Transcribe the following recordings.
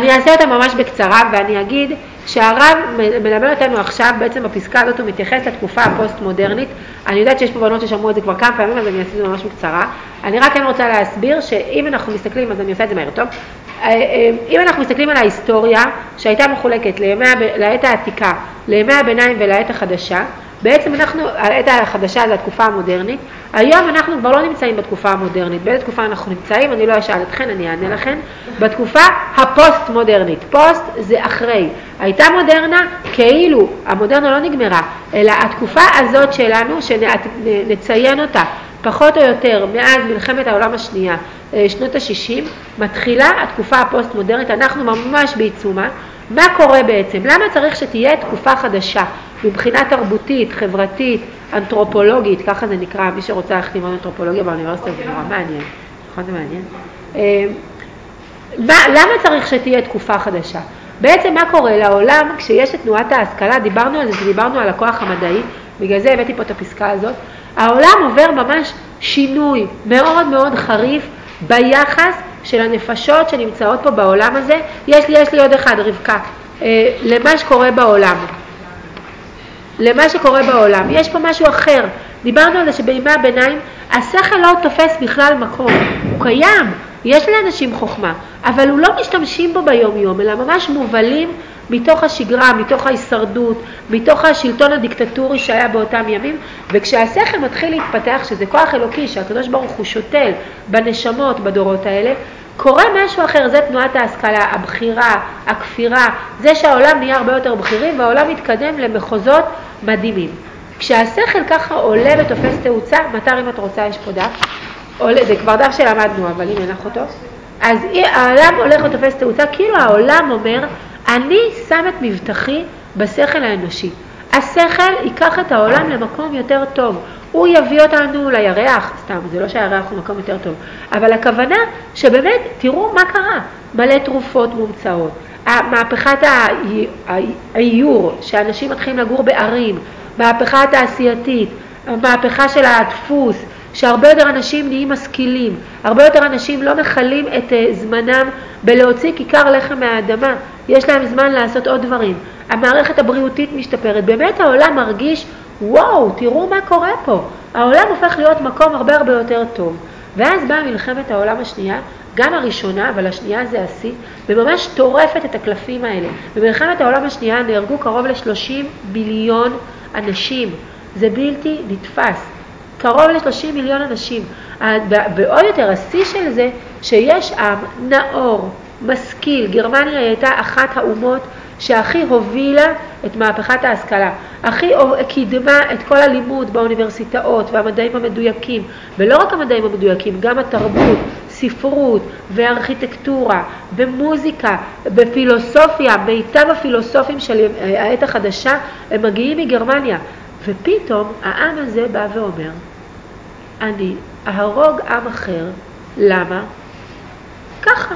אני אעשה אותה ממש בקצרה, ואני אגיד שהרב מלמד אותנו עכשיו, בעצם בפסקה הזאת הוא מתייחס לתקופה הפוסט-מודרנית. אני יודעת שיש פה בנות ששמעו את זה כבר כמה פעמים, אז אני אעשה את זה ממש בקצרה. אני רק כן רוצה להסביר שאם אנחנו מסתכלים, אז אני עושה את זה מהר טוב, אם אנחנו מסתכלים על ההיסטוריה שהייתה מחולקת לעת העתיקה, לימי הביניים ולעת החדשה, בעצם אנחנו, העת החדשה זה התקופה המודרנית, היום אנחנו כבר לא נמצאים בתקופה המודרנית. באיזה תקופה אנחנו נמצאים? אני לא אשאל אתכן, אני אענה לכן. בתקופה הפוסט-מודרנית. פוסט זה אחרי. הייתה מודרנה, כאילו, המודרנה לא נגמרה, אלא התקופה הזאת שלנו, שנציין אותה פחות או יותר מאז מלחמת העולם השנייה, שנות ה-60, מתחילה התקופה הפוסט-מודרנית, אנחנו ממש בעיצומה. מה קורה בעצם? למה צריך שתהיה תקופה חדשה? מבחינה תרבותית, חברתית, אנתרופולוגית, ככה זה נקרא, מי שרוצה ללכת ללמוד אנתרופולוגיה באוניברסיטה, זה נורא מעניין. נכון, זה מעניין. למה צריך שתהיה תקופה חדשה? בעצם מה קורה לעולם כשיש את תנועת ההשכלה? דיברנו על זה, דיברנו על הכוח המדעי, בגלל זה הבאתי פה את הפסקה הזאת. העולם עובר ממש שינוי מאוד מאוד חריף ביחס של הנפשות שנמצאות פה בעולם הזה. יש לי עוד אחד, רבקה, למה שקורה בעולם. למה שקורה בעולם. יש פה משהו אחר. דיברנו על זה שבימי הביניים השכל לא תופס בכלל מקום. הוא קיים, יש לאנשים חוכמה, אבל הוא לא משתמשים בו ביום יום, אלא ממש מובלים מתוך השגרה, מתוך ההישרדות, מתוך השלטון הדיקטטורי שהיה באותם ימים. וכשהשכל מתחיל להתפתח, שזה כוח אלוקי שהקדוש ברוך הוא שותל בנשמות בדורות האלה, קורה משהו אחר. זה תנועת ההשכלה, הבחירה, הכפירה, זה שהעולם נהיה הרבה יותר בכירים והעולם מתקדם למחוזות מדהימים. כשהשכל ככה עולה ותופס תאוצה, מטר אם את רוצה יש פה דף, זה כבר דף שלמדנו, אבל הנה נח אותו. אז העולם הולך ותופס תאוצה, כאילו העולם אומר, אני שם את מבטחי בשכל האנושי. השכל ייקח את העולם למקום יותר טוב. הוא יביא אותנו לירח, סתם, זה לא שהירח הוא מקום יותר טוב, אבל הכוונה שבאמת, תראו מה קרה. מלא תרופות מומצאות. מהפכת האיור, שאנשים מתחילים לגור בערים, מהפכה התעשייתית, מהפכה של הדפוס, שהרבה יותר אנשים נהיים משכילים, הרבה יותר אנשים לא מחלים את זמנם בלהוציא כיכר לחם מהאדמה, יש להם זמן לעשות עוד דברים. המערכת הבריאותית משתפרת, באמת העולם מרגיש, וואו, תראו מה קורה פה. העולם הופך להיות מקום הרבה הרבה יותר טוב. ואז באה מלחמת העולם השנייה, גם הראשונה, אבל השנייה זה השיא, וממש טורפת את הקלפים האלה. במלחמת העולם השנייה נהרגו קרוב ל-30 מיליון אנשים. זה בלתי נתפס. קרוב ל-30 מיליון אנשים. ועוד יותר, השיא של זה, שיש עם נאור, משכיל. גרמניה הייתה אחת האומות שהכי הובילה את מהפכת ההשכלה. הכי קידמה את כל הלימוד באוניברסיטאות והמדעים המדויקים. ולא רק המדעים המדויקים, גם התרבות, ספרות וארכיטקטורה ומוזיקה ופילוסופיה. מיטב הפילוסופים של העת החדשה הם מגיעים מגרמניה. ופתאום העם הזה בא ואומר, אני אהרוג עם אחר. למה? ככה.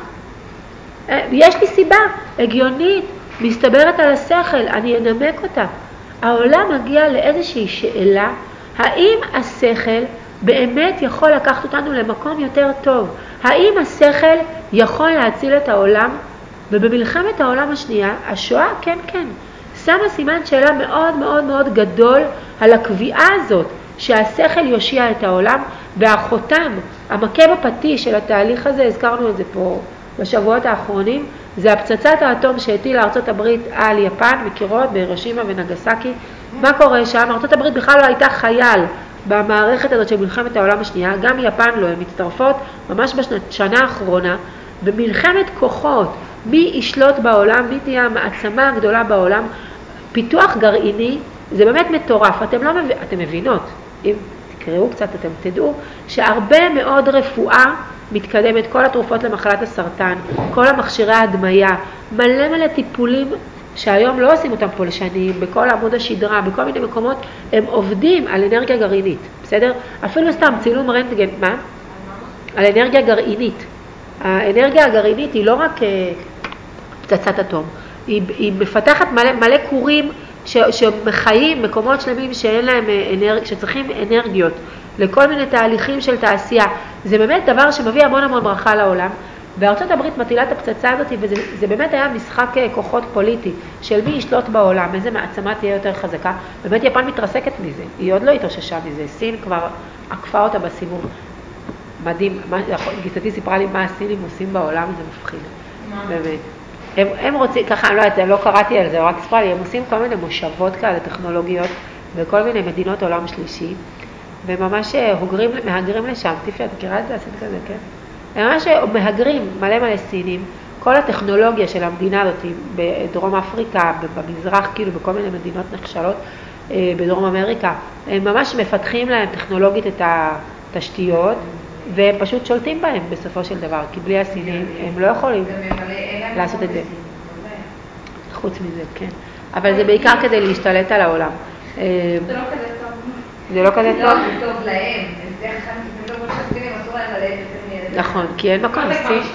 יש לי סיבה הגיונית, מסתברת על השכל, אני אנמק אותה. העולם מגיע לאיזושהי שאלה, האם השכל באמת יכול לקחת אותנו למקום יותר טוב? האם השכל יכול להציל את העולם? ובמלחמת העולם השנייה, השואה, כן, כן, שמה סימן שאלה מאוד מאוד מאוד גדול על הקביעה הזאת, שהשכל יושיע את העולם, והחותם, המכה בפטיש של התהליך הזה, הזכרנו את זה פה בשבועות האחרונים, זה הפצצת האטום שהטילה ארצות הברית על יפן, מכירות, בהירושימה ונגסקי. מה קורה שם? ארצות הברית בכלל לא הייתה חייל במערכת הזאת של מלחמת העולם השנייה, גם יפן לא, הן מצטרפות ממש בשנה האחרונה, במלחמת כוחות, מי ישלוט בעולם, מי תהיה המעצמה הגדולה בעולם, פיתוח גרעיני, זה באמת מטורף. אתם מבינות, אם תקראו קצת אתם תדעו, שהרבה מאוד רפואה מתקדמת, כל התרופות למחלת הסרטן, כל המכשירי ההדמיה, מלא מלא טיפולים שהיום לא עושים אותם פה לשנים, בכל עמוד השדרה, בכל מיני מקומות, הם עובדים על אנרגיה גרעינית, בסדר? אפילו סתם צילום רנטגן, מה? על אנרגיה גרעינית. האנרגיה הגרעינית היא לא רק פצצת אטום, היא מפתחת מלא קורים שמחיים מקומות שלמים שאין להם שצריכים אנרגיות לכל מיני תהליכים של תעשייה. זה באמת דבר שמביא המון המון ברכה לעולם. וארצות הברית מטילה את הפצצה הזאת, וזה באמת היה משחק כוחות פוליטי, של מי ישלוט בעולם, איזה מעצמה תהיה יותר חזקה. באמת יפן מתרסקת מזה, היא עוד לא התאוששה מזה, סין כבר עקפה אותה בסיבוב. מדהים, גיסתי סיפרה לי מה הסינים עושים בעולם, זה מפחיד. באמת. הם רוצים, ככה, אני לא קראתי על זה, רק סיפרה לי, הם עושים כל מיני מושבות כאלה טכנולוגיות, בכל מיני מדינות עולם שלישי, וממש מהגרים לשם. טיפי, את מכירה את זה? עשית כזה, כן? הם ממש מהגרים מלא סינים, כל הטכנולוגיה של המדינה הזאת, בדרום אפריקה, במזרח, כאילו בכל מיני מדינות נחשלות, בדרום אמריקה, הם ממש מפתחים להם טכנולוגית את התשתיות, והם פשוט שולטים בהם בסופו של דבר, כי בלי הסינים הם לא יכולים לעשות את זה. חוץ מזה, כן. אבל זה בעיקר כדי להשתלט על העולם. זה לא כזה טוב. זה לא כזה טוב? לא, זה טוב להם. זה לא כמו שהסינים אסור להם ללדת יותר מילדים. נכון, כי אין מקום.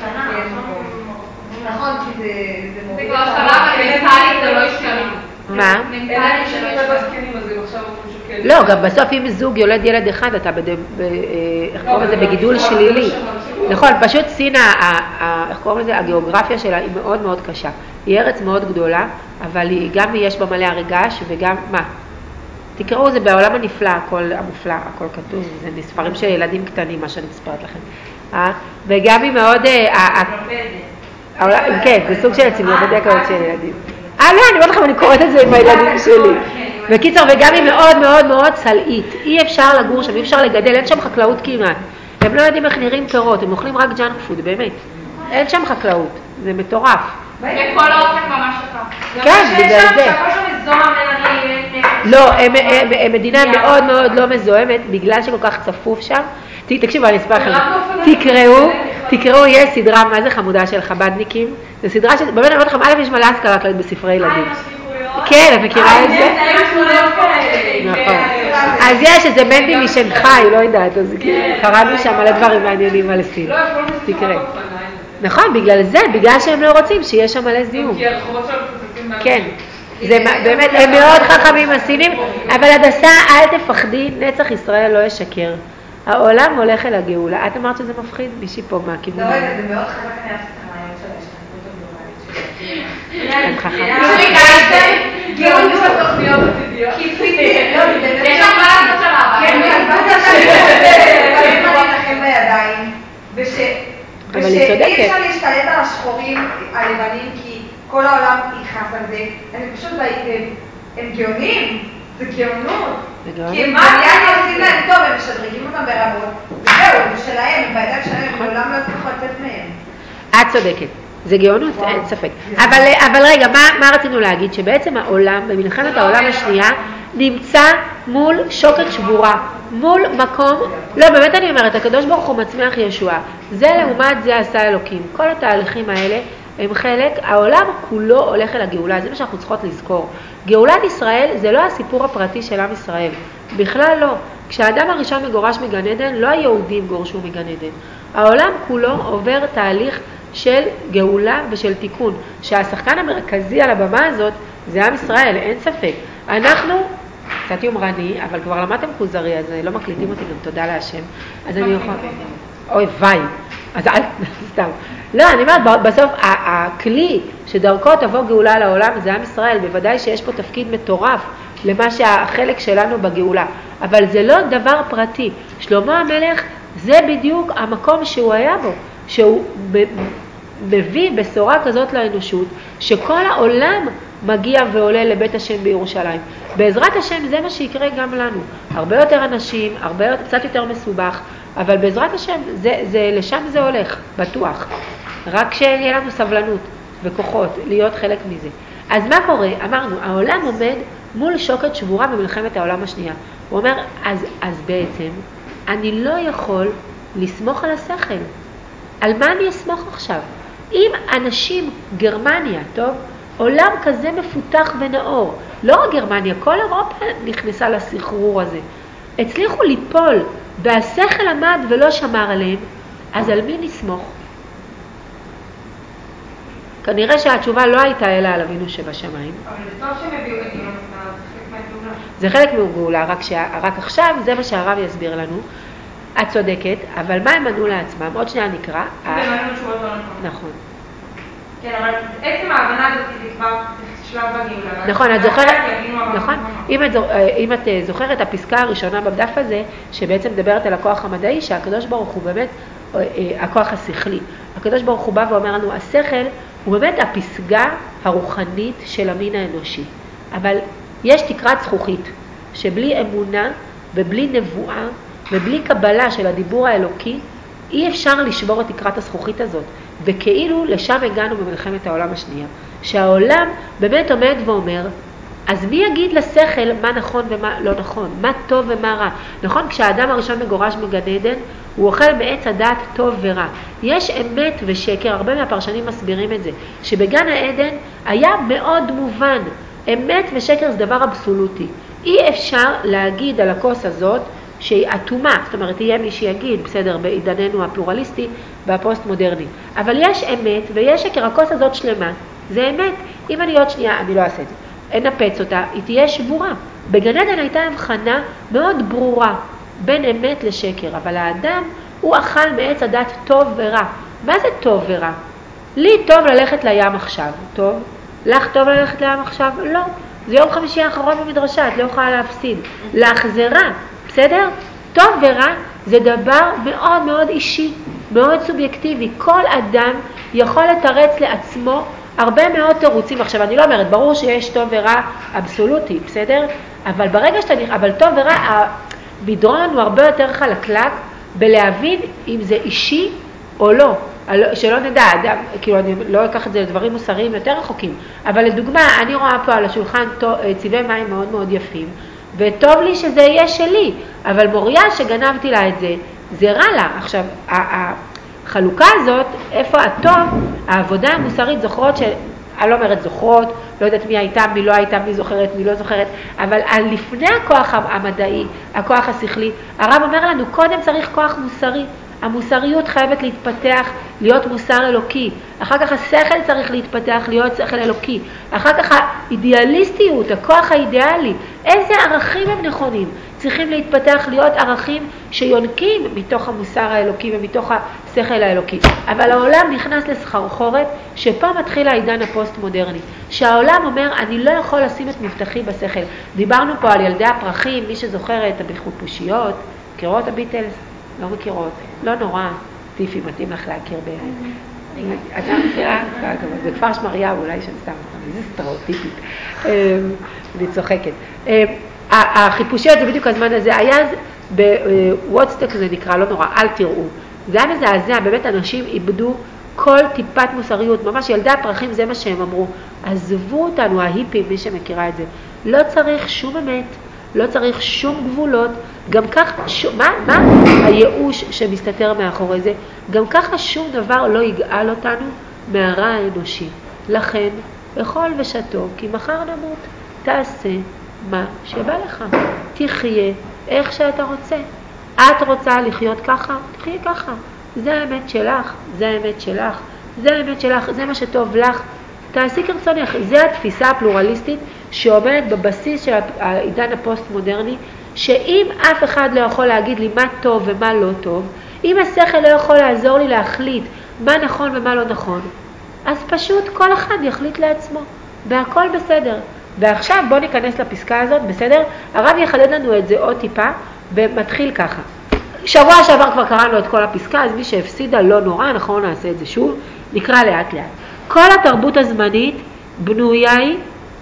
נכון, כי זה מוביל. זה כבר השתנה, אבל מנטלית זה לא השתנה. מה? מנטלית זה לא השתנה. לא, גם בסוף אם זוג יולד ילד אחד, אתה איך קוראים לזה? בגידול שלילי. נכון, פשוט סין, איך קוראים לזה? הגיאוגרפיה שלה היא מאוד מאוד קשה. היא ארץ מאוד גדולה, אבל גם יש בה מלא הרגש וגם, מה? תקראו, זה בעולם הנפלא, הכל המופלא, הכל כתוב, זה מספרים של ילדים קטנים, מה שאני מספרת לכם. וגם היא מאוד, כן, זה סוג של אציליה כזאת של ילדים. לא, אני אומרת לכם, אני קוראת את זה עם הילדים שלי. בקיצור, וגם היא מאוד מאוד מאוד צלעית. אי אפשר לגור שם, אי אפשר לגדל, אין שם חקלאות כמעט. הם לא יודעים איך נראים פירות, הם אוכלים רק ג'אנק פוד, באמת. אין שם חקלאות, זה מטורף. וכל האופן ממש אתה. כן, בגלל זה. הכל שם מזוהם, לא, הם מדינה מאוד מאוד לא מזוהמת, בגלל שכל כך צפוף שם. תקשיבו, אני אספר לכם, תקראו, יש סדרה, מה זה חמודה של חבדניקים? זו סדרה באמת, אני אומרת לכם, א' יש מלא השכלה כללית בספרי ילדים. כן, את מכירה את זה? נכון. אז יש איזה מנדי משנגחאי, לא יודעת, אז קראנו שם מלא דברים מעניינים על סין. תקרא. נכון, בגלל זה, בגלל שהם לא רוצים שיש שם מלא זיהום. כן. זה באמת, הם מאוד חכמים הסינים, אבל הדסה, אל תפחדי, נצח ישראל לא ישקר. העולם הולך אל הגאולה. את אמרת שזה מפחיד? מישהי פה מהכיוון. לא, זה מאוד חזק, אני אהבת את הרעיון של ההשתתפות הגלובלית הם חכמים. גאונות התוכניות עתידיות. יש לך מה לעשות שם הבא. כן, לכם בידיים. ושאי אפשר להשתלט על השחורים הלבנים, כי כל העולם יכנס על זה. הם פשוט, הם גאונים. זה גאונות. כי הם עושים להם טוב, הם משדרגים אותם ברמות. וזהו, זה שלהם, הם בידיים שלהם, הם לעולם לא יצליחו לצאת מהם. את צודקת. זה גאונות, אין ספק. אבל רגע, מה רצינו להגיד? שבעצם העולם, במלחמת העולם השנייה, נמצא מול שוקת שבורה, מול מקום, לא, באמת אני אומרת, הקדוש ברוך הוא מצמיח ישועה. זה לעומת זה עשה אלוקים. כל התהליכים האלה הם חלק, העולם כולו הולך אל הגאולה, זה מה שאנחנו צריכות לזכור. גאולת ישראל זה לא הסיפור הפרטי של עם ישראל, בכלל לא. כשהאדם הראשון מגורש מגן עדן, לא היהודים גורשו מגן עדן. העולם כולו עובר תהליך של גאולה ושל תיקון, שהשחקן המרכזי על הבמה הזאת זה עם ישראל, אין ספק. אנחנו, קצת יומרני, אבל כבר למדתם כוזרי, אז לא מקליטים אותי, גם תודה להשם. אז אני יכול... אוי, ביי. אז אל... סתם. לא, אני אומרת, בסוף, הכלי שדרכו תבוא גאולה לעולם זה עם ישראל. בוודאי שיש פה תפקיד מטורף למה שהחלק שלנו בגאולה. אבל זה לא דבר פרטי. שלמה המלך זה בדיוק המקום שהוא היה בו. שהוא מביא בשורה כזאת לאנושות, שכל העולם מגיע ועולה לבית השם בירושלים. בעזרת השם זה מה שיקרה גם לנו. הרבה יותר אנשים, קצת יותר מסובך, אבל בעזרת השם לשם זה הולך, בטוח. רק שיהיה לנו סבלנות וכוחות להיות חלק מזה. אז מה קורה? אמרנו, העולם עומד מול שוקת שבורה במלחמת העולם השנייה. הוא אומר, אז בעצם אני לא יכול לסמוך על השכל. על מה אני אסמוך עכשיו? אם אנשים, גרמניה, טוב, עולם כזה מפותח ונאור, לא רק גרמניה, כל אירופה נכנסה לסחרור הזה, הצליחו ליפול, והשכל עמד ולא שמר עליהם, אז על מי נסמוך? כנראה שהתשובה לא הייתה אלא על אבינו שבשמיים. אבל זה טוב שהם הביאו את גאולה, זה חלק מהגאולה, רק עכשיו זה מה שהרב יסביר לנו. את צודקת, אבל מה הם ענו לעצמם? עוד שנייה נקרא. זה מעניין תשובות לא נכון. נכון. כן, אבל עצם ההבנה הזאת זה כבר שלב בגאולה. נכון, את זוכרת, נכון, אם את זוכרת, הפסקה הראשונה בדף הזה, שבעצם מדברת על הכוח המדעי, שהקדוש ברוך הוא באמת, הכוח השכלי. הקדוש ברוך הוא בא ואומר לנו, השכל הוא באמת הפסגה הרוחנית של המין האנושי. אבל יש תקרת זכוכית, שבלי אמונה ובלי נבואה ובלי קבלה של הדיבור האלוקי, אי אפשר לשבור את תקרת הזכוכית הזאת. וכאילו לשם הגענו במלחמת העולם השנייה. שהעולם באמת עומד ואומר, אז מי יגיד לשכל מה נכון ומה לא נכון, מה טוב ומה רע? נכון, כשהאדם הראשון מגורש מגן עדן, הוא אוכל מעץ הדעת טוב ורע. יש אמת ושקר, הרבה מהפרשנים מסבירים את זה, שבגן העדן היה מאוד מובן, אמת ושקר זה דבר אבסולוטי. אי אפשר להגיד על הכוס הזאת שהיא אטומה, זאת אומרת, יהיה מי שיגיד, בסדר, בעידננו הפלורליסטי והפוסט מודרני. אבל יש אמת ויש שקר, הכוס הזאת שלמה, זה אמת. אם אני עוד שנייה, אני לא אעשה את זה, אנפץ אותה, היא תהיה שבורה. בגן עדן הייתה הבחנה מאוד ברורה בין אמת לשקר, אבל האדם הוא אכל מעץ הדת טוב ורע. מה זה טוב ורע? לי טוב ללכת לים עכשיו, טוב? לך טוב ללכת לים עכשיו? לא. זה יום חמישי האחרון במדרשה, את לא יכולה להפסיד. לך זה רע, בסדר? טוב ורע זה דבר מאוד מאוד אישי, מאוד סובייקטיבי. כל אדם יכול לתרץ לעצמו הרבה מאוד תירוצים. עכשיו, אני לא אומרת, ברור שיש טוב ורע אבסולוטי, בסדר? אבל ברגע אבל טוב ורע, המדרון הוא הרבה יותר חלקלק בלהבין אם זה אישי או לא. שלא נדע, כאילו אני לא אקח את זה לדברים מוסריים יותר רחוקים, אבל לדוגמה, אני רואה פה על השולחן צבעי מים מאוד מאוד יפים, וטוב לי שזה יהיה שלי, אבל מוריה שגנבתי לה את זה, זה רע לה. עכשיו, החלוקה הזאת, איפה הטוב, העבודה המוסרית, זוכרות אני לא אומרת זוכרות, לא יודעת מי הייתה, מי לא הייתה, מי זוכרת, מי לא זוכרת, אבל לפני הכוח המדעי, הכוח השכלי, הרב אומר לנו, קודם צריך כוח מוסרי. המוסריות חייבת להתפתח, להיות מוסר אלוקי. אחר כך השכל צריך להתפתח, להיות שכל אלוקי. אחר כך האידיאליסטיות, הכוח האידיאלי. איזה ערכים הם נכונים? צריכים להתפתח, להיות ערכים שיונקים מתוך המוסר האלוקי ומתוך השכל האלוקי. אבל העולם נכנס לסחרחורת, שפה מתחיל העידן הפוסט-מודרני. שהעולם אומר, אני לא יכול לשים את מבטחי בשכל. דיברנו פה על ילדי הפרחים, מי שזוכר את החיפושיות, מכירות הביטלס? לא מכירות, לא נורא, טיפי, מתאים לך להכיר בערך. את לא מכירה? זה כפר שמריהו, אולי שאני שם אותם, איזה סטריאוטיפית. אני צוחקת. החיפושיות זה בדיוק הזמן הזה, היה בוודסטוק זה נקרא, לא נורא, אל תראו. זה היה מזעזע, באמת אנשים איבדו כל טיפת מוסריות, ממש ילדי הפרחים זה מה שהם אמרו, עזבו אותנו, ההיפים, מי שמכירה את זה, לא צריך שום אמת, לא צריך שום גבולות, גם ככה, מה הייאוש שמסתתר מאחורי זה? גם ככה שום דבר לא יגאל אותנו מהרע האנושי. לכן, אכול ושתו, כי מחר נמות, תעשה מה שבא לך. תחיה איך שאתה רוצה. את רוצה לחיות ככה? תחיה ככה. זה האמת שלך, זה האמת שלך, זה האמת שלך, זה מה שטוב לך. תעשי כרצונך. זה התפיסה הפלורליסטית שעומדת בבסיס של העידן הפוסט-מודרני, שאם אף אחד לא יכול להגיד לי מה טוב ומה לא טוב, אם השכל לא יכול לעזור לי להחליט מה נכון ומה לא נכון, אז פשוט כל אחד יחליט לעצמו, והכל בסדר. ועכשיו בוא ניכנס לפסקה הזאת, בסדר? הרב יחדד לנו את זה עוד טיפה, ומתחיל ככה. שבוע שעבר כבר קראנו את כל הפסקה, אז מי שהפסידה לא נורא, אנחנו נעשה את זה שוב, נקרא לאט לאט. כל התרבות הזמנית בנויה היא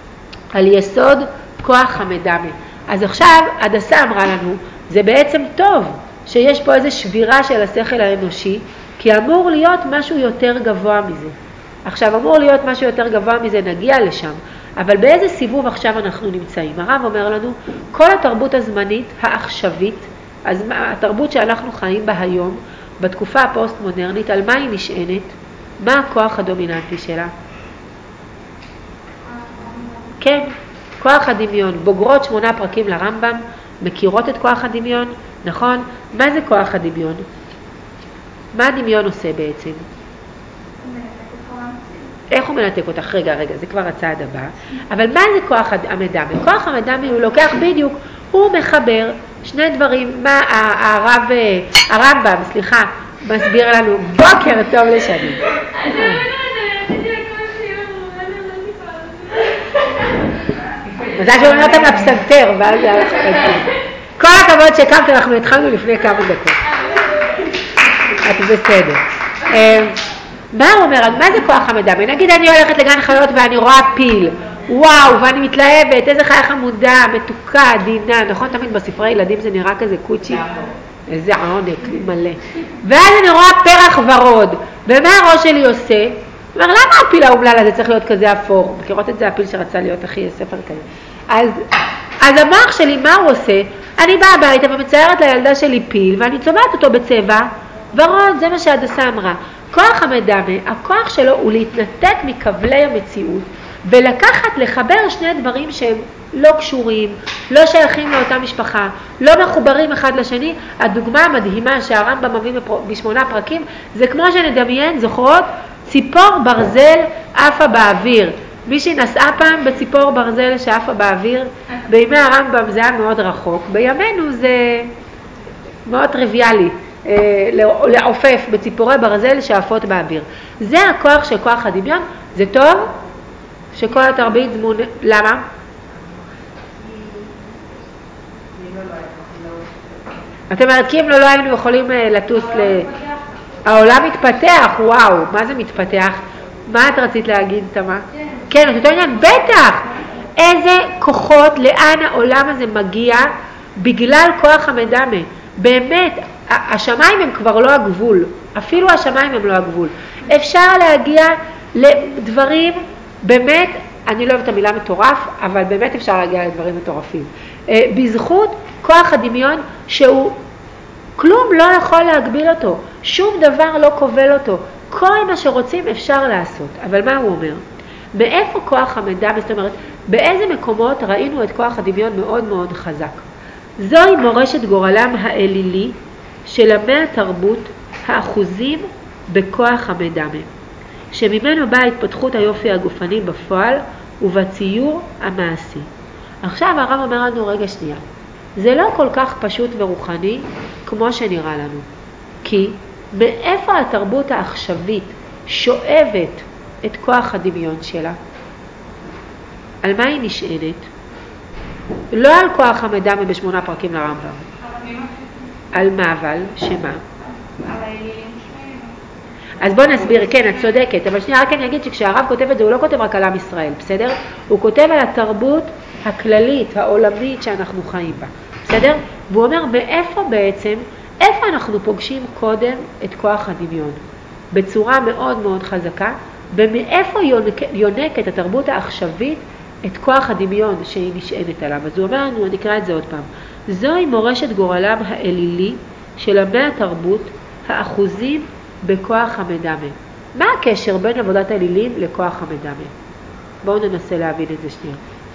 על יסוד כוח המדמה. אז עכשיו הדסה אמרה לנו, זה בעצם טוב שיש פה איזו שבירה של השכל האנושי, כי אמור להיות משהו יותר גבוה מזה. עכשיו אמור להיות משהו יותר גבוה מזה, נגיע לשם. אבל באיזה סיבוב עכשיו אנחנו נמצאים? הרב אומר לנו, כל התרבות הזמנית העכשווית, אז התרבות שאנחנו חיים בה היום, בתקופה הפוסט-מודרנית, על מה היא נשענת? מה הכוח הדומיננטי שלה? כן, כוח הדמיון. בוגרות 8 פרקים לרמב"ם, מכירות את כוח הדמיון, נכון? מה זה כוח הדמיון? מה הדמיון עושה בעצם? איך הוא מנתק אותך? רגע, זה כבר הצעד הבא. אבל מה זה כוח המדמה? כוח המדמה הוא לוקח בדיוק, הוא מחבר שני דברים, מה הרמב"ם, מסביר לנו, בוקר טוב לשני. מזל שאומרים אותם לפסנתר, ואז זה הלך לפסנתר. כל הכבוד שקמת, אנחנו התחלנו לפני כמה דקות. את בסדר. מה הוא אומר? מה זה כוח המדמה? נגיד אני הולכת לגן חיות ואני רואה פיל. וואו, ואני מתלהבת, איזה חיה חמודה, מתוקה, עדינה. נכון, תמיד בספרי ילדים זה נראה כזה קוצ'י. איזה עונק, מלא. ואז אני רואה פרח ורוד. ומה הראש שלי עושה? הוא אומר, למה הפיל האומלל הזה צריך להיות כזה אפור? מכירות את זה הפיל שרצה להיות אחי ספר כזה. אז המוח שלי, מה הוא עושה? אני באה הביתה ומציירת לילדה שלי פיל, ואני צובעת אותו בצבע ורוד, זה מה שהדסה אמרה. כוח המדמה, הכוח שלו הוא להתנתק מכבלי המציאות, ולקחת, לחבר שני דברים שהם לא קשורים, לא שייכים לאותה משפחה, לא מחוברים אחד לשני. הדוגמה המדהימה שהרמב"ם מביא ב8 פרקים, זה כמו שנדמיין, זוכרות? ציפור ברזל עפה באוויר. מישהי נסעה פעם בציפור ברזל שעפה באוויר? בימי הרמב"ם זה היה מאוד רחוק, בימינו זה מאוד טריוויאלי. לעופף בציפורי ברזל שעפות באוויר. זה הכוח של כוח הדמיון. זה טוב שכל התרבית זמון. למה? את אומרת, כי אם לא היינו יכולים לטוס העולם מתפתח, וואו, מה זה מתפתח? מה את רצית להגיד, תמה? כן, את אותו עניין, בטח! איזה כוחות, לאן העולם הזה מגיע בגלל כוח המדמה. באמת, השמיים הם כבר לא הגבול, אפילו השמיים הם לא הגבול. אפשר להגיע לדברים, באמת, אני לא אוהבת את המילה מטורף, אבל באמת אפשר להגיע לדברים מטורפים. בזכות כוח הדמיון שהוא, כלום לא יכול להגביל אותו, שום דבר לא כובל אותו, כל מה שרוצים אפשר לעשות. אבל מה הוא אומר? מאיפה כוח המדמה, זאת אומרת, באיזה מקומות ראינו את כוח הדמיון מאוד מאוד חזק? זוהי מורשת גורלם האלילי של עמי התרבות האחוזים בכוח המדמה, שממנו באה התפתחות היופי הגופני בפועל ובציור המעשי. עכשיו הרב אומר לנו, רגע שנייה, זה לא כל כך פשוט ורוחני כמו שנראה לנו, כי מאיפה התרבות העכשווית שואבת את כוח הדמיון שלה? על מה היא נשענת? לא על כוח המדמה ב8 פרקים לרמב"ם. על מה אבל? שמה? על האלילים שלהם. אז בוא נסביר, כן, את צודקת, אבל שנייה רק אני אגיד שכשהרב כותב את זה, הוא לא כותב רק על עם ישראל, בסדר? הוא כותב על התרבות הכללית, העולמית שאנחנו חיים בה, בסדר? והוא אומר, מאיפה בעצם, איפה אנחנו פוגשים קודם את כוח הדמיון? בצורה מאוד מאוד חזקה, ומאיפה יונקת התרבות העכשווית את כוח הדמיון שהיא נשענת עליו. אז הוא אומר לנו, אני אקרא את זה עוד פעם, זוהי מורשת גורלם האלילי של עמי התרבות האחוזים בכוח המדמה. מה הקשר בין עבודת האלילים לכוח המדמה? בואו ננסה להבין את זה שנייה.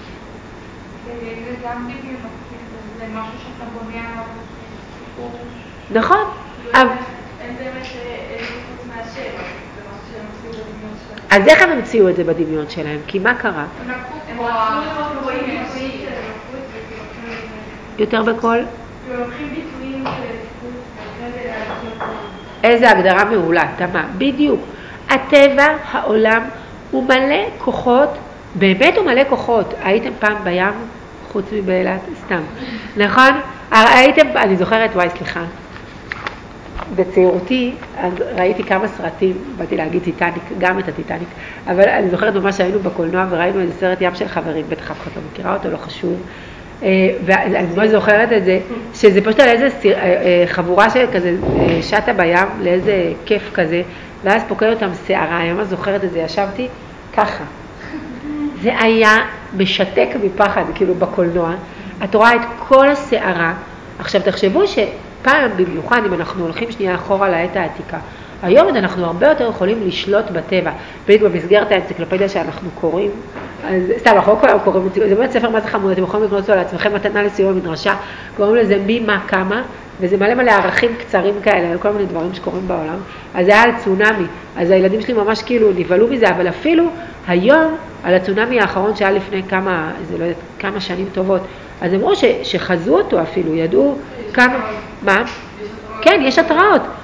זה גם דמיון, זה משהו שאתה בונה עליו סיפור. נכון. אין באמת חוץ מהשם, זה משהו שהם המציאו בדמיון שלהם. אז איך הם המציאו את זה בדמיון שלהם? כי מה קרה? הם רואים ביטויים שהם לקחו את זה. יותר בכל? הם לוקחים ביטויים של איזה הגדרה מעולה, תמה. בדיוק. הטבע, העולם, הוא מלא כוחות, באמת הוא מלא כוחות. הייתם פעם בים, חוץ מבאילת, סתם. נכון? הייתם, אני זוכרת, וואי, סליחה. בצעירותי, אז ראיתי כמה סרטים, באתי להגיד טיטניק, גם את הטיטניק, אבל אני זוכרת ממש שהיינו בקולנוע וראינו איזה סרט ים של חברים, בטח אף אחד לא מכירה אותו, לא חשוב. ואני ממש זוכרת את זה, שזה פשוט על איזה חבורה של כזה שטה בים, לאיזה כיף כזה, ואז פוקד אותם שערה, אני ממש זוכרת את זה, ישבתי ככה. זה היה משתק מפחד, כאילו בקולנוע, את רואה את כל השערה. עכשיו תחשבו שפעם במיוחד, אם אנחנו הולכים שנייה אחורה לעת העתיקה, היום אנחנו הרבה יותר יכולים לשלוט בטבע, בדיוק במסגרת האנציקלופדיה שאנחנו קוראים, אז סתם, אנחנו לא כולם קוראים, זה באמת ספר מה זה חמוד, אתם יכולים לקנות אותו לעצמכם, מתנה לסיום במדרשה, קוראים לזה מי, מה, כמה, וזה מלא מלא ערכים קצרים כאלה, כל מיני דברים שקורים בעולם, אז זה היה על צונמי, אז הילדים שלי ממש כאילו נבהלו מזה, אבל אפילו היום, על הצונמי האחרון שהיה לפני כמה שנים טובות, אז אמרו שחזו אותו אפילו, ידעו כמה, מה? כן, יש התראות.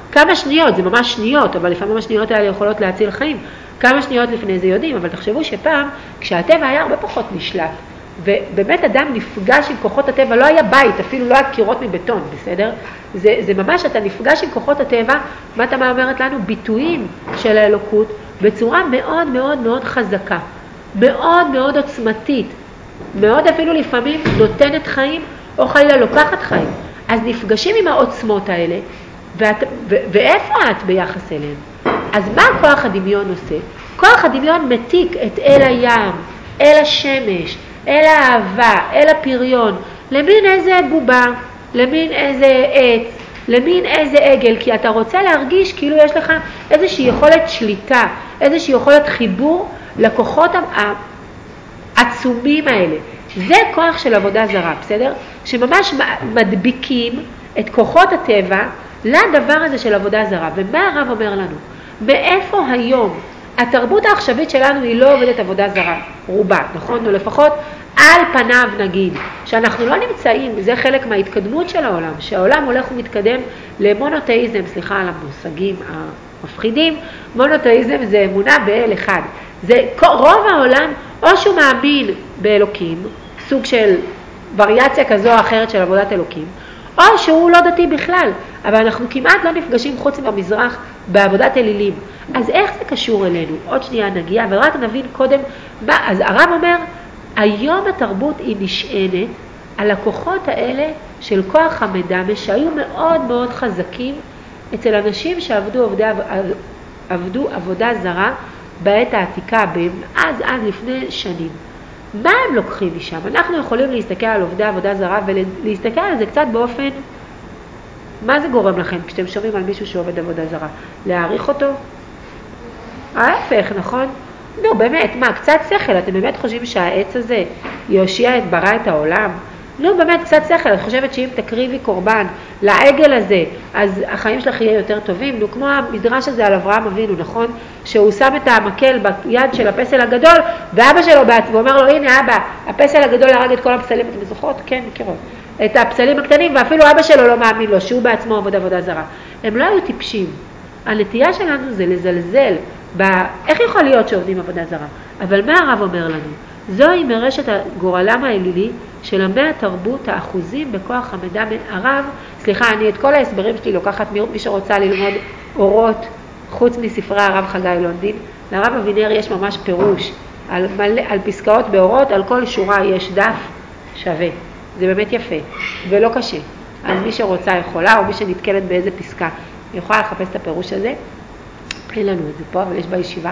כמה שניות, זה ממש שניות, אבל לפעמים השניות האלה יכולות להציל חיים. כמה שניות לפני זה יודעים, אבל תחשבו שפעם, כשהטבע היה הרבה פחות נשלט, ובאמת אדם נפגש עם כוחות הטבע, לא היה בית, אפילו לא היה קירות מבטון, בסדר? זה ממש, אתה נפגש עם כוחות הטבע, מה אתה אומרת לנו? ביטויים של האלוקות, בצורה מאוד מאוד מאוד חזקה, מאוד מאוד עוצמתית, מאוד אפילו לפעמים נותנת חיים, או חלילה לוקחת חיים. אז נפגשים עם העוצמות האלה, ואיפה את ביחס אליהם? אז מה כוח הדמיון עושה? כוח הדמיון מתיק את אל הים, אל השמש, אל האהבה, אל הפריון, למין איזה בובה, למין איזה עץ, למין איזה עגל, כי אתה רוצה להרגיש כאילו יש לך איזושהי יכולת שליטה, איזושהי יכולת חיבור לכוחות העצומים האלה. זה כוח של עבודה זרה, בסדר? שממש מדביקים את כוחות הטבע לדבר הזה של עבודה זרה. ומה הרב אומר לנו? מאיפה היום התרבות העכשווית שלנו היא לא עובדת עבודה זרה, רובה, נכון? או לפחות על פניו נגיד, שאנחנו לא נמצאים, זה חלק מההתקדמות של העולם, שהעולם הולך ומתקדם למונותאיזם, סליחה על המושגים המפחידים, מונותאיזם זה אמונה באל אחד. זה רוב העולם, או שהוא מאמין באלוקים, סוג של וריאציה כזו או אחרת של עבודת אלוקים, או שהוא לא דתי בכלל, אבל אנחנו כמעט לא נפגשים חוץ במזרח בעבודת אלילים. אז איך זה קשור אלינו? עוד שנייה נגיע, ורק נבין קודם, אז הרב אומר, היום התרבות היא נשענת על הכוחות האלה של כוח המדמה, שהיו מאוד מאוד חזקים אצל אנשים שעבדו עבודה זרה בעת העתיקה, אז לפני שנים. מה הם לוקחים משם? אנחנו יכולים להסתכל על עובדי עבודה זרה ולהסתכל על זה קצת באופן, מה זה גורם לכם כשאתם שומעים על מישהו שעובד עבודה זרה? להעריך אותו? ההפך, נכון? נו, באמת, מה, קצת שכל, אתם באמת חושבים שהעץ הזה יושיע ברא את העולם? נו, באמת, קצת שכל, את חושבת שאם תקריבי קורבן לעגל הזה, אז החיים שלך יהיה יותר טובים? נו, כמו המדרש הזה על אברהם אבינו, נכון? שהוא שם את המקל ביד של הפסל הגדול, ואבא שלו בעצמו אומר לו, הנה אבא, הפסל הגדול הרג את כל הפסלים, אתם זוכרות? כן, מכירות. את הפסלים הקטנים, ואפילו אבא שלו לא מאמין לו, שהוא בעצמו עבודה זרה. הם לא היו טיפשים. הנטייה שלנו זה לזלזל, איך יכול להיות שעובדים עבודה זרה? אבל מה הרב אומר לנו? זוהי מרשת גורלם האלילי של עמי התרבות האחוזים בכוח המדע. הרב, סליחה, אני את כל ההסברים שלי לוקחת מי שרוצה ללמוד אורות חוץ מספרי הרב חגי לונדין. לרב אבינר יש ממש פירוש על פסקאות באורות, על כל שורה יש דף שווה. זה באמת יפה ולא קשה. אז מי שרוצה יכולה, או מי שנתקלת באיזה פסקה, יכולה לחפש את הפירוש הזה. אין לנו את זה פה, אבל יש בישיבה.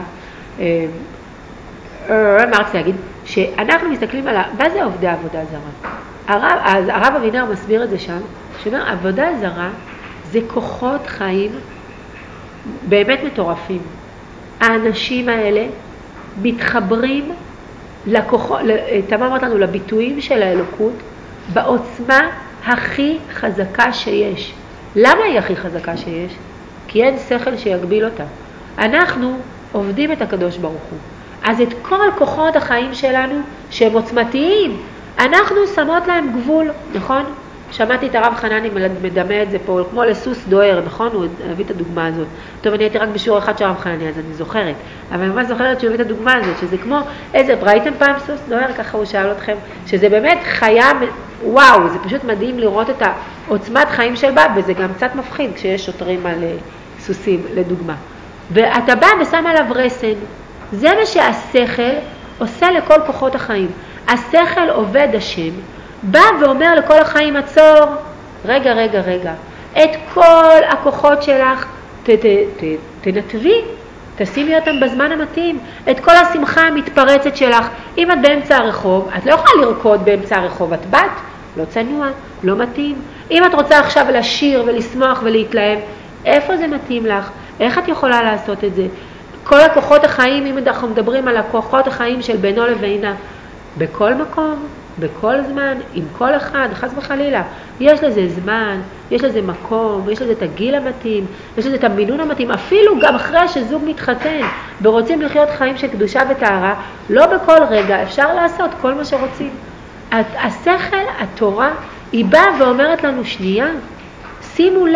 מה רציתי להגיד? שאנחנו מסתכלים על, מה זה עובדי עבודה זרה? אז הרב אבינר מסביר את זה שם, שאומר, עבודה זרה זה כוחות חיים באמת מטורפים. האנשים האלה מתחברים תמה אמרת לנו, לביטויים של האלוקות, בעוצמה הכי חזקה שיש. למה היא הכי חזקה שיש? כי אין שכל שיגביל אותה. אנחנו עובדים את הקדוש ברוך הוא. אז את כל כוחות החיים שלנו שהם עוצמתיים, אנחנו שמות להם גבול, נכון? שמעתי את הרב חנני מדמה את זה פה, כמו לסוס דוהר, נכון? הוא הביא את הדוגמה הזאת. טוב, אני הייתי רק בשיעור אחד של הרב חנני, אז אני זוכרת. אבל אני ממש זוכרת שהוא הביא את הדוגמה הזאת, שזה כמו, ראיתם פעם סוס דוהר? ככה הוא שאל אתכם, שזה באמת חיה, וואו, זה פשוט מדהים לראות את העוצמת חיים של בה, וזה גם קצת מפחיד כשיש שוטרים על סוסים, לדוגמה. ואתה בא ושם עליו רסן. זה מה שהשכל עושה לכל כוחות החיים. השכל עובד השם, בא ואומר לכל החיים עצור, רגע, את כל הכוחות שלך תנתבי, תשימי אותם בזמן המתאים, את כל השמחה המתפרצת שלך. אם את באמצע הרחוב, את לא יכולה לרקוד באמצע הרחוב, את בת, לא צנוע, לא מתאים. אם את רוצה עכשיו לשיר ולשמוח ולהתלהב, איפה זה מתאים לך? איך את יכולה לעשות את זה? כל הכוחות החיים, אם אנחנו מדברים על הכוחות החיים של בינו לבינה, בכל מקום, בכל זמן, עם כל אחד, חס וחלילה, יש לזה זמן, יש לזה מקום, יש לזה את הגיל המתאים, יש לזה את המינון המתאים, אפילו גם אחרי שזוג מתחתן ורוצים לחיות חיים של קדושה וטהרה, לא בכל רגע אפשר לעשות כל מה שרוצים. השכל, התורה, היא באה ואומרת לנו שנייה, שימו לב,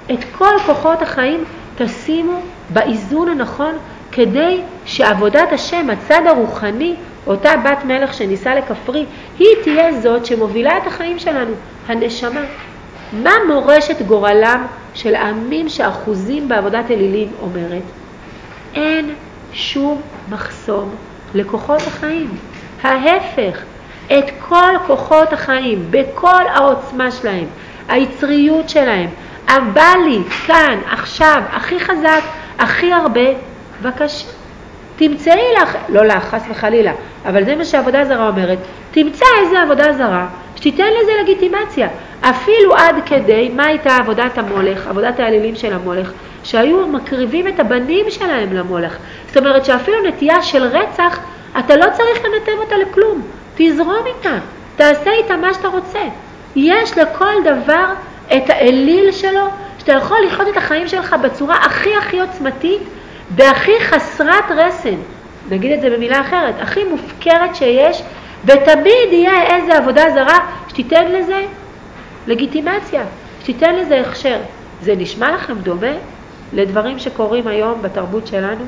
את כל כוחות החיים תשימו באיזון הנכון, כדי שעבודת השם, הצד הרוחני, אותה בת מלך שניסה לכפרי, היא תהיה זאת שמובילה את החיים שלנו, הנשמה. מה מורשת גורלם של העמים שאחוזים בעבודת אלילים אומרת? אין שום מחסום לכוחות החיים. ההפך, את כל כוחות החיים, בכל העוצמה שלהם, היצריות שלהם, הבא לי כאן, עכשיו, הכי חזק, הכי הרבה, בבקשה. תמצאי לך, לא לך, חס וחלילה, אבל זה מה שהעבודה זרה אומרת, תמצא איזה עבודה זרה, שתיתן לזה לגיטימציה. אפילו עד כדי, מה הייתה עבודת המולך, עבודת האלילים של המולך, שהיו מקריבים את הבנים שלהם למולך. זאת אומרת שאפילו נטייה של רצח, אתה לא צריך לנתב אותה לכלום, תזרום איתה, תעשה איתה מה שאתה רוצה. יש לכל דבר את האליל שלו, שאתה יכול לחיות את החיים שלך בצורה הכי עוצמתית, והכי חסרת רסן, נגיד את זה במילה אחרת, הכי מופקרת שיש, ותמיד יהיה איזה עבודה זרה שתיתן לזה לגיטימציה, שתיתן לזה הכשר. זה נשמע לכם דומה לדברים שקורים היום בתרבות שלנו?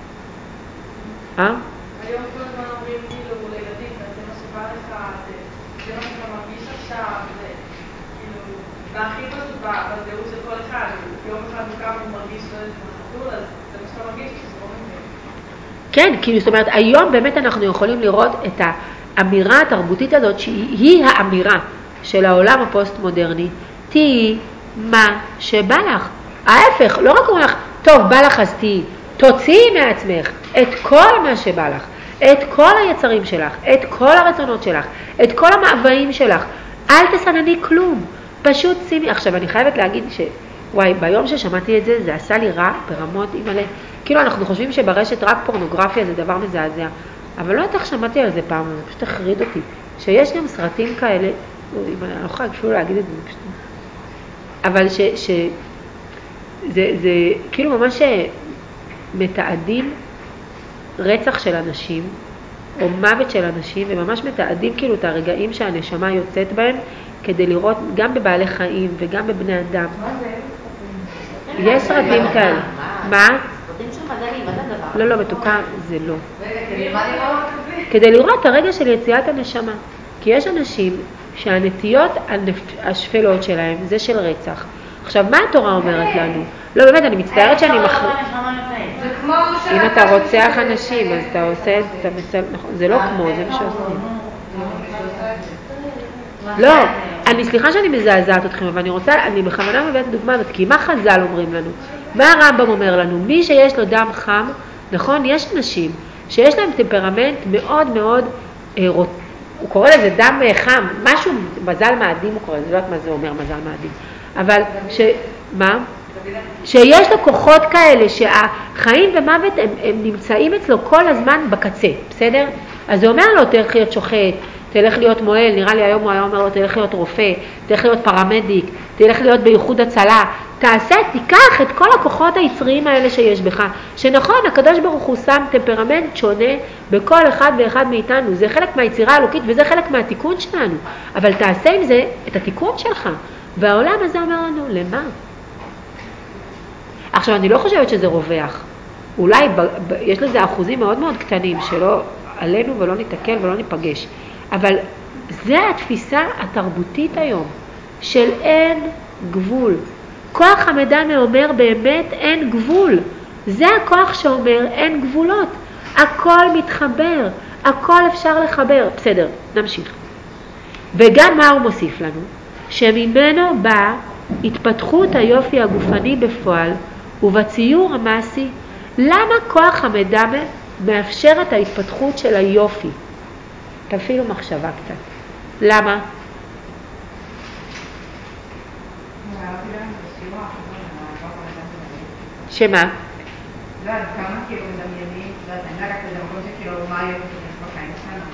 היום כל הזמן אומרים כאילו לילדים, זה מה שבא לך, זה מה שאתה מרגיש עכשיו, כאילו, והכי פשוט בזהות של כל אחד, יום אחד מוקם הוא מרגיש לא איזה חתול, אז זה מה שאתה מרגיש, שזה לא מבין. כן, כאילו זאת אומרת, היום באמת אנחנו יכולים לראות את האמירה התרבותית הזאת, שהיא האמירה של העולם הפוסט-מודרני, תהי מה שבא לך. ההפך, לא רק אומר לך, טוב, בא לך אז תהי, תוציאי מעצמך את כל מה שבא לך, את כל היצרים שלך, את כל הרצונות שלך, את כל המאוויים שלך, אל תסנני כלום, פשוט שימי. עכשיו אני חייבת להגיד וואי, ביום ששמעתי את זה, זה עשה לי רע ברמות אימא'לה. כאילו אנחנו חושבים שברשת רק פורנוגרפיה זה דבר מזעזע, אבל לא יודעת איך שמעתי על זה פעם, זה פשוט החריד אותי, שיש גם סרטים כאלה, אימא'לה, אני לא יכולה אפילו להגיד את זה, פשוט. אבל זה כאילו ממש מתעדים רצח של אנשים, או מוות של אנשים, וממש מתעדים כאילו את הרגעים שהנשמה יוצאת בהם, כדי לראות גם בבעלי חיים וגם בבני אדם. מה זה? יש סרטים כאלה. מה? סרטים של מדענים, מה זה הדבר? לא, מתוקה, זה לא. מה לראות? כדי לראות את הרגע של יציאת הנשמה. כי יש אנשים שהנטיות השפלות שלהם זה של רצח. עכשיו, מה התורה אומרת לנו? לא, באמת, אני מצטערת שאני זה כמו אם אתה רוצח אנשים, אז אתה עושה, אתה מצל, נכון, זה לא כמו, זה מה שעושים. לא, אני סליחה שאני מזעזעת אתכם, אבל אני בכוונה מביאה את הדוגמה הזאת, כי מה חז"ל אומרים לנו? מה הרמב"ם אומר לנו? מי שיש לו דם חם, נכון, יש אנשים שיש להם טמפרמנט מאוד מאוד, הוא קורא לזה דם חם, משהו, מזל מאדים הוא קורא לזה, לא יודעת מה זה אומר מזל מאדים, אבל מה? שיש לו כוחות כאלה שהחיים ומוות הם נמצאים אצלו כל הזמן בקצה, בסדר? אז הוא אומר לו, תלך להיות שוחט, תלך להיות מועל, נראה לי היום הוא היה אומר לו, תלך להיות רופא, תלך להיות פרמדיק, תלך להיות בייחוד הצלה, תיקח את כל הכוחות היצריים האלה שיש בך, שנכון, הקדוש ברוך הוא שם טמפרמנט שונה בכל אחד ואחד מאיתנו, זה חלק מהיצירה האלוקית וזה חלק מהתיקון שלנו, אבל תעשה עם זה את התיקון שלך, והעולם הזה אומר לנו, למה? עכשיו, אני לא חושבת שזה רווח. אולי יש לזה אחוזים מאוד מאוד קטנים שלא עלינו ולא נתקל ולא ניפגש. אבל זה התפיסה התרבותית היום, של אין גבול. כוח המדמה אומר באמת אין גבול. זה הכוח שאומר אין גבולות. הכל מתחבר, הכל אפשר לחבר. בסדר, נמשיך. וגם מה הוא מוסיף לנו? שממנו בא התפתחות היופי הגופני בפועל, ובציור המעשי, למה כוח המדמה מאפשר את ההתפתחות של היופי? תפעילו מחשבה קצת. למה? שמה? לא, אז כמה כאילו מדמיינים, אני לא יודעת את המקום שכאילו מה היופי שיש בחיים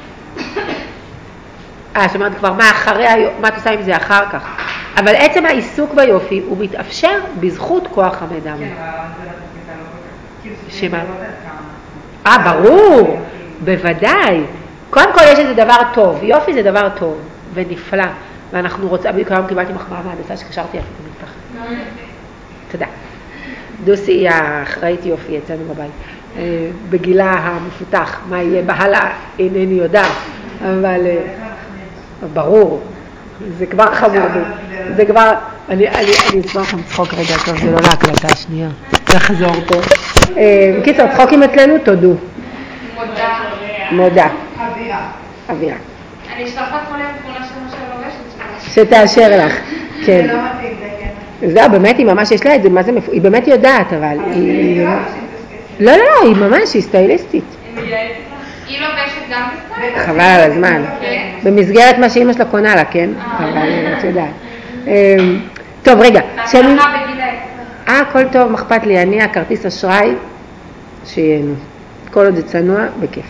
שלנו. זאת אומרת כבר מה אחרי, מה אתה עושה עם זה אחר כך? אבל עצם העיסוק ביופי הוא מתאפשר בזכות כוח המדמה. כן, אבל זה לא תפקידה לא כל כך. שמה? ברור, בוודאי. קודם כל יש איזה דבר טוב, יופי זה דבר טוב ונפלא, ואנחנו רוצים, כיום קיבלתי מחמאה מהדסה שקשרתי אפילו מתחת. תודה. דוסי היא האחראית יופי אצלנו בבית. בגילה המפותח, מה יהיה בהלאה אינני יודעת, אבל ברור, זה כבר חמור, זה כבר, אני אסבור לכם צחוק רגע, טוב, זה לא להקלטה השנייה, נחזור פה. בקיצור, צחוקים אצלנו, תודו. מודה. אבירה. אני אשלח לך כל היום תמונה של מה שלובשת. שתאשר לך, כן. זה לא מתאים, זה כן. זהו, באמת, היא ממש יש לה את זה, מה זה, היא באמת יודעת, אבל היא... לא, היא ממש, היא סטייליסטית. היא לובשת גם בסטייל? חבל על הזמן. במסגרת מה שאמא שלה קונה לה, כן? אבל את יודעת. טוב, רגע. בהצלחה בגיל 10. הכל טוב, מחפת לי, אני הכרטיס אשראי, שיהנו. כל עוד זה צנוע, בכיף.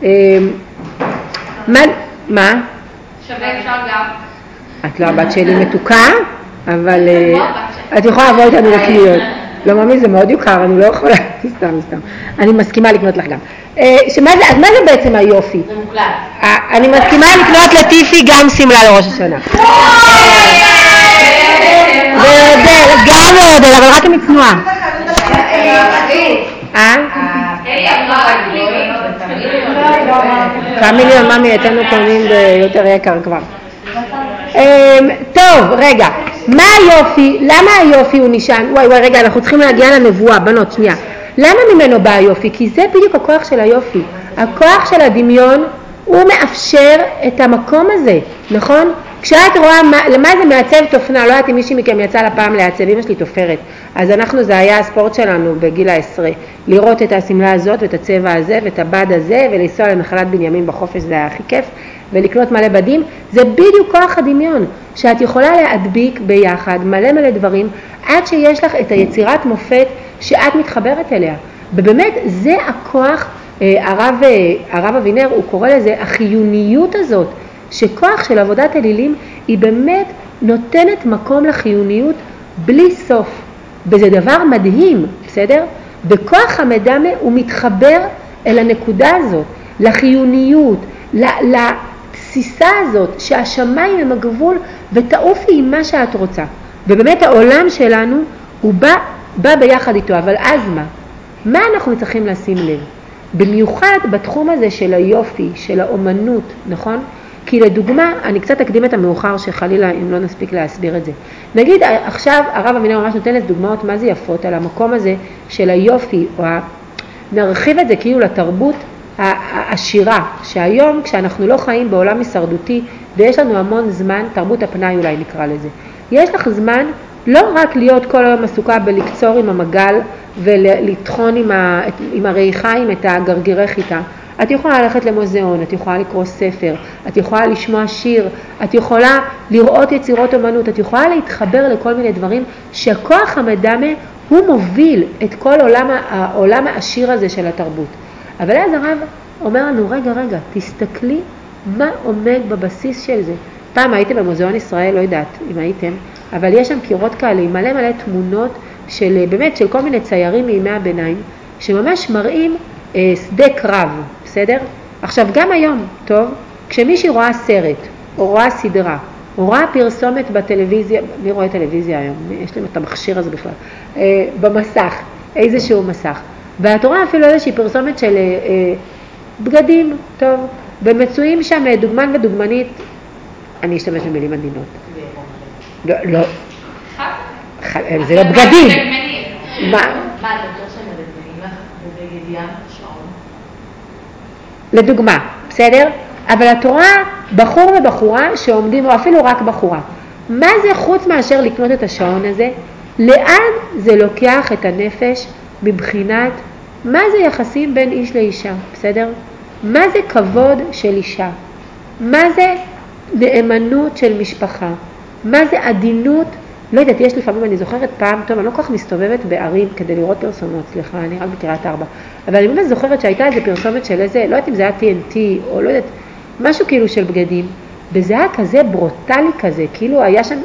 מה? שווה אפשר גם. את לא הבת שלי מתוקה, אבל את יכולה לבוא איתנו לקניות. לא מאמין, זה מאוד יוקר, אני לא יכולה, סתם. אני מסכימה לקנות לך גם. אז מה זה בעצם היופי? זה מוקלט. אני מסכימה לקנות לטיפי גם סמלה לראש השנה. גם מעודד, אבל רק עם צנועה. כמה מיליון ממי אתנו קונים ביותר יקר כבר. טוב, רגע, מה היופי? למה היופי הוא נשען? וואי, רגע, אנחנו צריכים להגיע לנבואה, בנות, שנייה. למה ממנו בא היופי? כי זה בדיוק הכוח של היופי. הכוח של הדמיון הוא מאפשר את המקום הזה, נכון? כשאת רואה למה זה מעצב תופנה, לא יודעת אם מישהי מכם יצא לפעם לעצב, אמא שלי תופרת, אז זה היה הספורט שלנו בגיל 10, לראות את הסמלה הזאת ואת הצבע הזה ואת הבד הזה ולנסוע לנחלת בנימין בחופש, זה היה הכי כיף, ולקנות מלא בדים. זה בדיוק כוח הדמיון, שאת יכולה להדביק ביחד מלא דברים, עד שיש לך את היצירת מופת שאת מתחברת אליה. ובאמת זה הכוח, הרב אבינר הוא קורא לזה החיוניות הזאת, שכוח של עבודת אלילים היא באמת נותנת מקום לחיוניות בלי סוף. וזה דבר מדהים, בסדר? בכוח המדמה הוא מתחבר אל הנקודה הזאת, לחיוניות, לתסיסה הזאת, שהשמיים הם הגבול ותעופי עם מה שאת רוצה. ובאמת העולם שלנו הוא בא ביחד איתו, אבל אז מה? מה אנחנו צריכים לשים לב? במיוחד בתחום הזה של היופי, של האומנות, נכון? כי לדוגמה, אני קצת אקדים את המאוחר שחלילה אם לא נספיק להסביר את זה. נגיד עכשיו הרב אבינר ממש נותן דוגמאות מה זה יפות על המקום הזה של היופי, או נרחיב את זה כאילו לתרבות העשירה, שהיום כשאנחנו לא חיים בעולם הישרדותי ויש לנו המון זמן, תרבות הפנאי אולי נקרא לזה, יש לך זמן לא רק להיות כל היום עסוקה בלקצור עם המגל ולטחון עם הרייחיים את הגרגירי חיטה. את יכולה ללכת למוזיאון, את יכולה לקרוא ספר, את יכולה לשמוע שיר, את יכולה לראות יצירות אומנות, את יכולה להתחבר לכל מיני דברים שכוח המדמה הוא מוביל את כל העולם העשיר הזה של התרבות. אבל אז הרב אומר לנו, רגע, תסתכלי מה עומד בבסיס של זה. פעם הייתם במוזיאון ישראל, לא יודעת אם הייתם, אבל יש שם קירות כאלה, מלא תמונות של באמת של כל מיני ציירים מימי הביניים, שממש מראים שדה קרב, בסדר? עכשיו גם היום, טוב, כשמישהי רואה סרט, או רואה סדרה, או רואה פרסומת בטלוויזיה, מי רואה טלוויזיה היום? יש להם את המכשיר הזה בכלל, במסך, איזשהו מסך, ואת רואה אפילו איזושהי פרסומת של בגדים, טוב, ומצויים שם דוגמן ודוגמנית, אני אשתמש במילים עדינות. לא, זה לא בגדים. מה? מה, אתה רוצה שהם מדגמנים לך בבגד ים שעון? לדוגמה, בסדר? אבל את רואה בחור ובחורה שעומדים, או אפילו רק בחורה. מה זה חוץ מאשר לקנות את השעון הזה? לאן זה לוקח את הנפש מבחינת מה זה יחסים בין איש לאישה, בסדר? מה זה כבוד של אישה? מה זה נאמנות של משפחה? מה זה עדינות? לא יודעת, יש לפעמים, אני זוכרת פעם, טוב, אני לא כל כך מסתובבת בערים כדי לראות פרסומות, סליחה, אני רק בקריית 4, אבל אני באמת זוכרת שהייתה איזה פרסומת של איזה, לא יודעת אם זה היה TNT, או לא יודעת, משהו כאילו של בגדים, וזה היה כזה ברוטלי כזה, כאילו היה שם